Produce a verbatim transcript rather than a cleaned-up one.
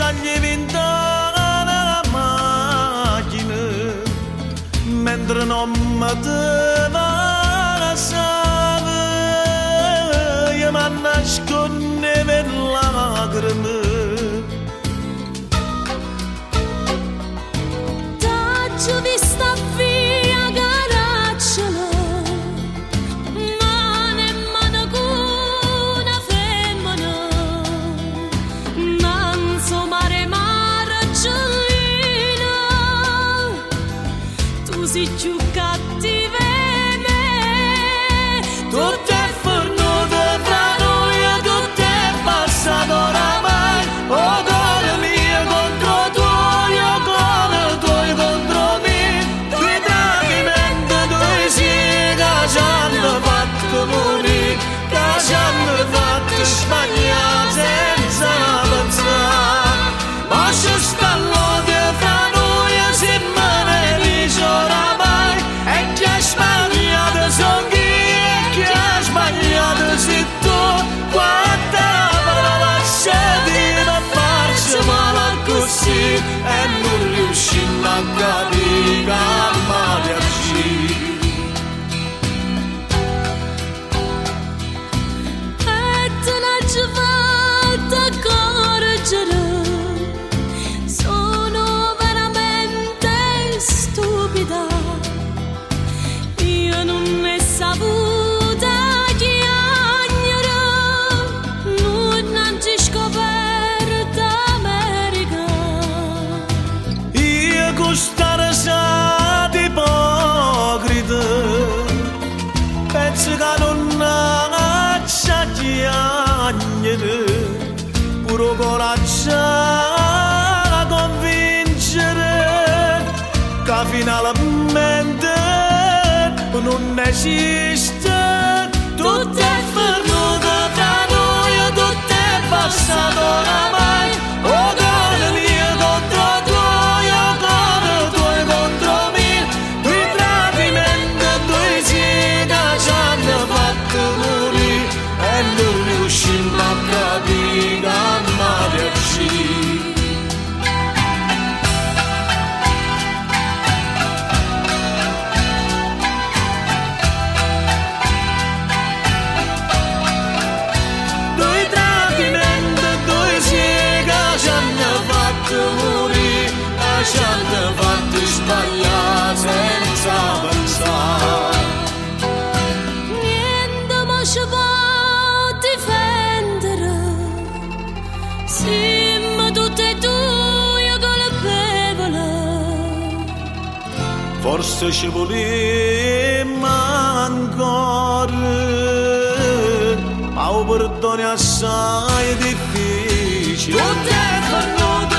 scagli vinta la macchina mentre non mi te va save io mi nasconde per lacrime t'ho vista via garacciolo ma nemmeno con una femmina non so mare mare giullina tu sei più cattiva di me tutto è fornuto fra noi e tutto è passato oramai oh cuore mio contro tuo io cuore tuoi contro me due tradimenti due sì che ci hanno fatto morire che ci hanno fatto sbagliare senza pensare ma ci sta l'odio fra noi e se me ne dice oramai e chi ha sbagliato sono chi e chi ha sbagliato sei tu quanta parola c'è di non farci male così e non riusciamo a capire che amare a e te l'ha fatta correggere sono veramente stupida io non ne saputa chiagnere non ci scoperta America io costare sa di ipocrita penso che non c'è chiagnere puro coraggio a convincere che finalmente non esiste tutto è fornuto tra noi e tutto è passato oramai oh cuore mio contro tuo io cuore tuoi contro me due tradimenti due sì che ci hanno fatto morire e non riusciamo a capire che amare a due tradimenti due sì che ci hanno fatto morire e ci hanno fatto sbagliare senza pensare niente ma ci può difendere siamo tutte e due colpevoli forse ci volevamo ancora ma o perdone assai difficile tutto è fornuto